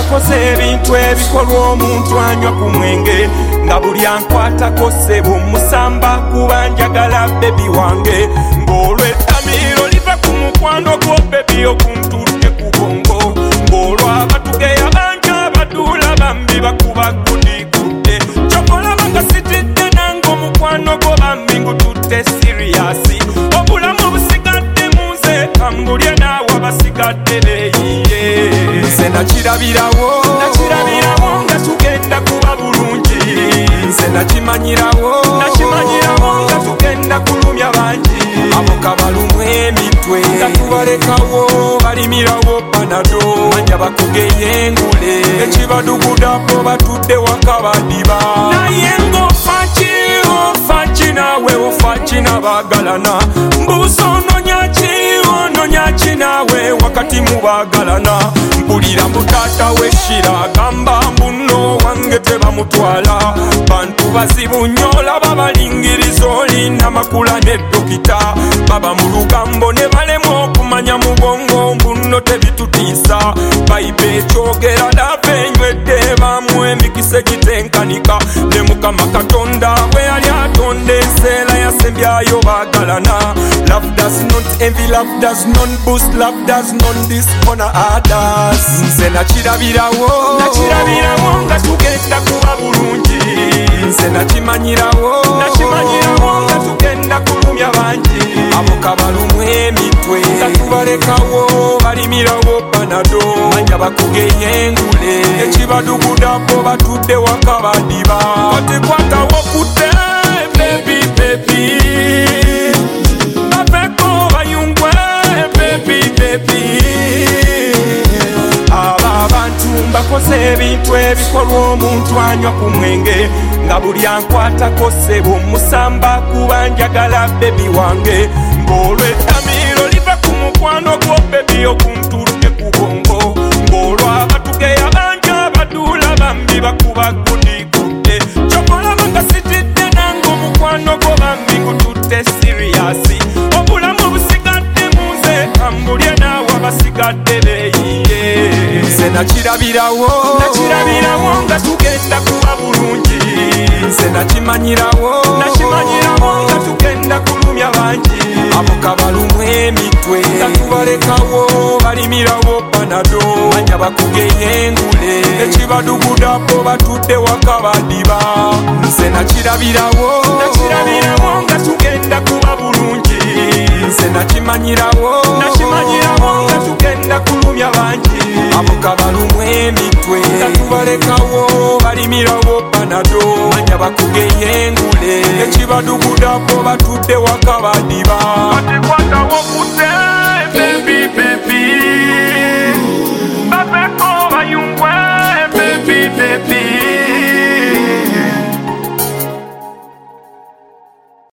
bakoze ebintu ebikolwa omuntu anywa ku mwenge nga buli ankwatako ssebo musamba kuba njagala bebi wange ng'olwo ettamiiro liva ku mukwano gwo bebi okuntutte ku bongo ng'olwo abatugeya bangi abaduula bambi bakuba gudikudde kyokolabanga sitidde nange omukwano gwo bambi ngututte siriyasi obulamu busigadde mu nze kambulye naawe abasigadde beeyiye nze nakirabirawo nga tugenda kuba bulungi nze nakimanyirawo nga tugenda kulumya bangi aboka balumu emitwe nga tubalekawo balimirawo panado manya bakugeye engule ekibadugudapo batudde waka badiba naye ng'ofaki nawe ofaki nabagalana mbuusa ononya ki nawe wakati mubagalana mpulira mutaata w'eshira agamba mbuno wange tebamutwala bantu bazibu nnyo olaba balingiriza olina makula n'eddokita baba mu lugambo ne balemu okumanya mu bwongo mbuno tebitutiisa bayibe ekyogera lava enywedde bamu emikisa egitenkanika ne mukama katonda bwe yali atonda enseera yasembyayo bagalana love does not envy love does not boost love does not dishonor others nze nakirabirawo nga tugenda kuba bulungi nze nakimanyirawo nga tugenda kulumya bangi aboka balumu emitwe nga tubalekawo balimirawo panado manya bakugeye engule ekibadugudapo batudde waka badiba batekwatawo kudde baby baveko bayungwe baby aba abantu bakoze ebintu ebikolwa omuntu anywa ku mwenge nga buli ankwatako ssebo musamba kuba njagala bebi wange ng'olwo ettamiiro liva ku mukwano gwo bebi okuntutte ku bongo ng'olwo abatugeya bangi abaduula bambi bakuba gudikudde kyokolabanga sitidde nange omukwano gwo bambi ngututte siriyasi obulamu busigadde mu nze kambulye naawe abasigadde beeyiye nze nakirabirawo nga tugenda kuba bulungi nze nakimanyirawo nga tugenda kulumya bangi aboka balumu emitwe nga tubalekawo balimirawo panado manya bakugeye engule ekibadugudapo batudde waka badiba nze nakirabirawo nga tugenda kuba bulungi nze nakimanyirawo nga tugenda kulumya bangi aboka balumu emitwe nga tubalekawo balimirawo panado manya bakugeye engule ekibadugudapo batudde waka badiba batekwatawo kudde